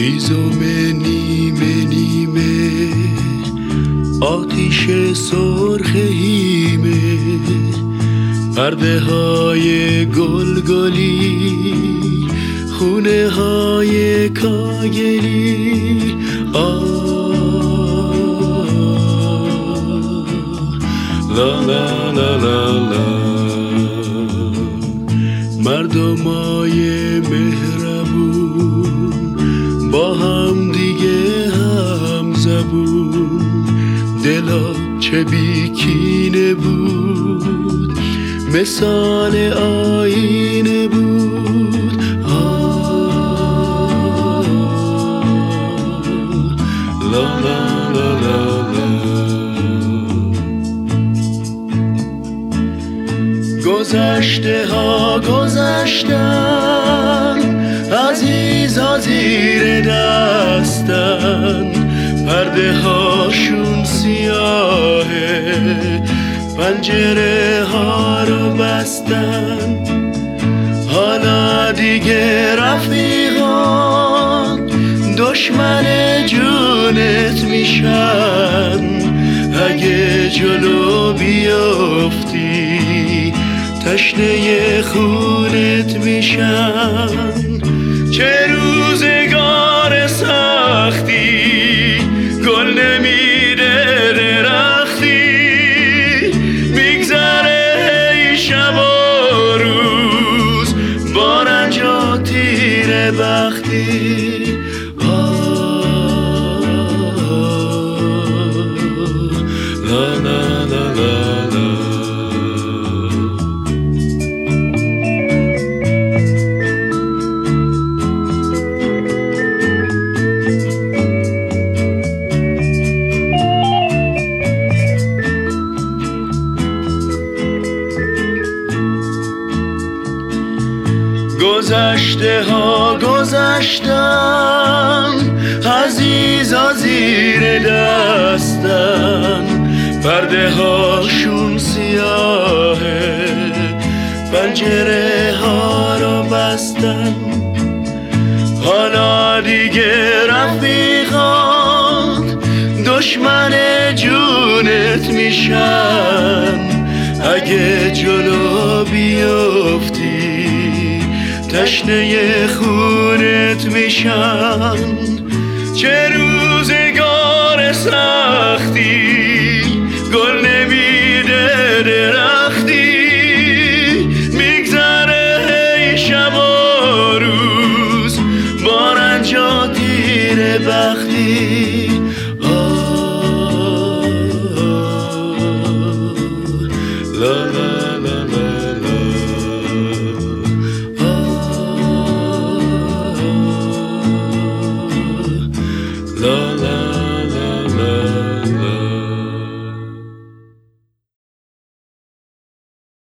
هیزم نیمه نیمه آتیش سرخ هیمه پرده های گلگلی خونه های کاگلی لا لا لا لا لا مردمای مهربون با هم دیگه هم زبون دلا چه بیکینه بود مثال آینه بود لا لا لا لا لا گذشته ها گذشتن عزیزا زیر دستن پرده هاشون سیاهه پنجره ها رو بستن حالا دیگه رفیقان دشمن جونت میشن اگه جلو بیافتی تشنه خونت میشن چه روزگار سختی گل نمیده درختی میگذره ای شب و روز با رنج و تیر بختی لا لا لا لا لا گذشته ها گذشتن عزیزا زیر دستن پرده هاشون سیاهه پنجره ها رو بستن حالا دیگه رفیقان دشمن جونت میشن اگه جلو بیافتی تشنه خونت میشن چه روزگار سختی